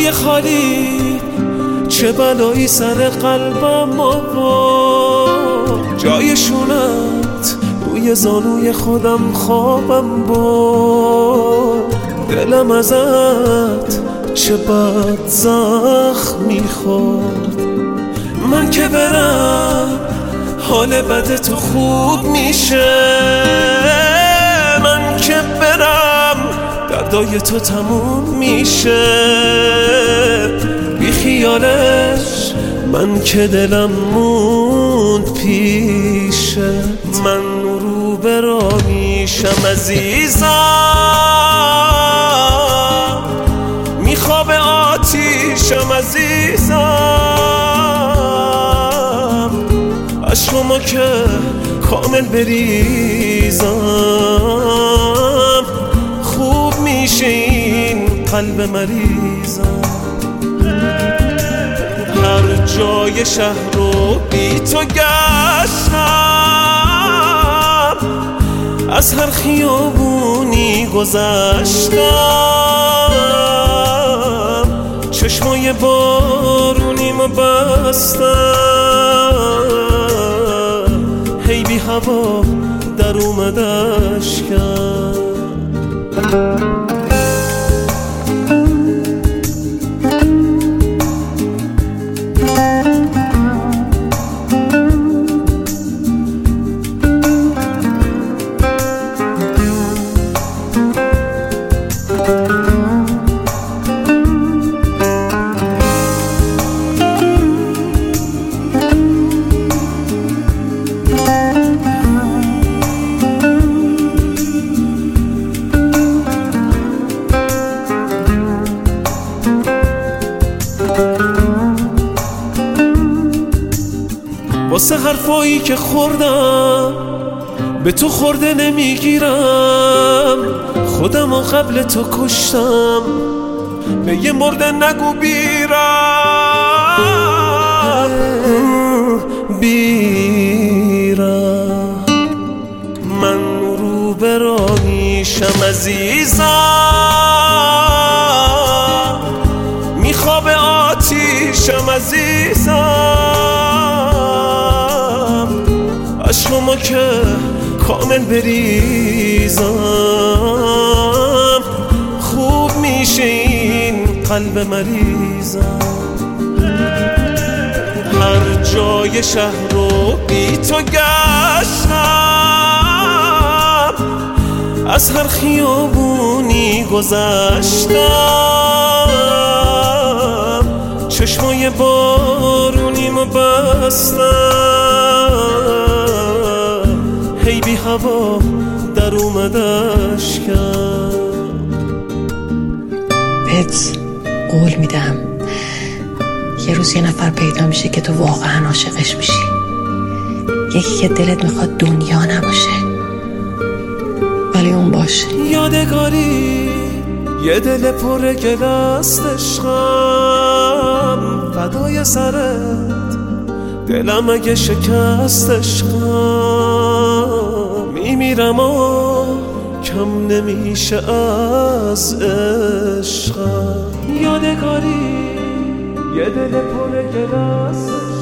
جای خالی چه بلایی سر قلبم آورد، جای شونت روی زانوی خودم خوابم برد. دلم ازت چه بد زخم میخورد. من که برم حال بد تو خوب میشه، من که برم دردای تو تموم میشه. بی خیالش من که دلم موند پیشه. من رو به راه میشم عزیزم، میخواب آتیشم عزیزم. عشقمو که کامل بریزم، خوب میشه این قلب مریضم. هر جای شهر رو بی تو گشتم، از هر خیابونی گذشتم، چشمای بارونیمو بستم، هی بی هوا در اومد اشکم. واسه حرفایی که خوردم به تو خورده نمیگیرم، خودم و قبل تو کشتم، به یه مرده نگو بیرم. من رو به راه میشم عزیزم، میخواب آتیشم عزیزم. عشقمو که کامل بریزم، خوب میشه این قلب مریضم. هر جای شهر رو بی تو گشتم، از هر خیابونی گذشتم، چشمای بارونیمو بستم، هی بی هوا در اومد اشکم. بهت قول میدم یه روز یه نفر پیدا میشه که تو واقعا عاشقش میشی، یکی که دلت میخواد دنیا نباشه ولی اون باشه. یادگاری یه دل پر گل است عشقم، فدای سرت دلم اگه شکست عشقم. میمیرم و کم نمیشه از عشقم. یادگاری یه دل پر گل است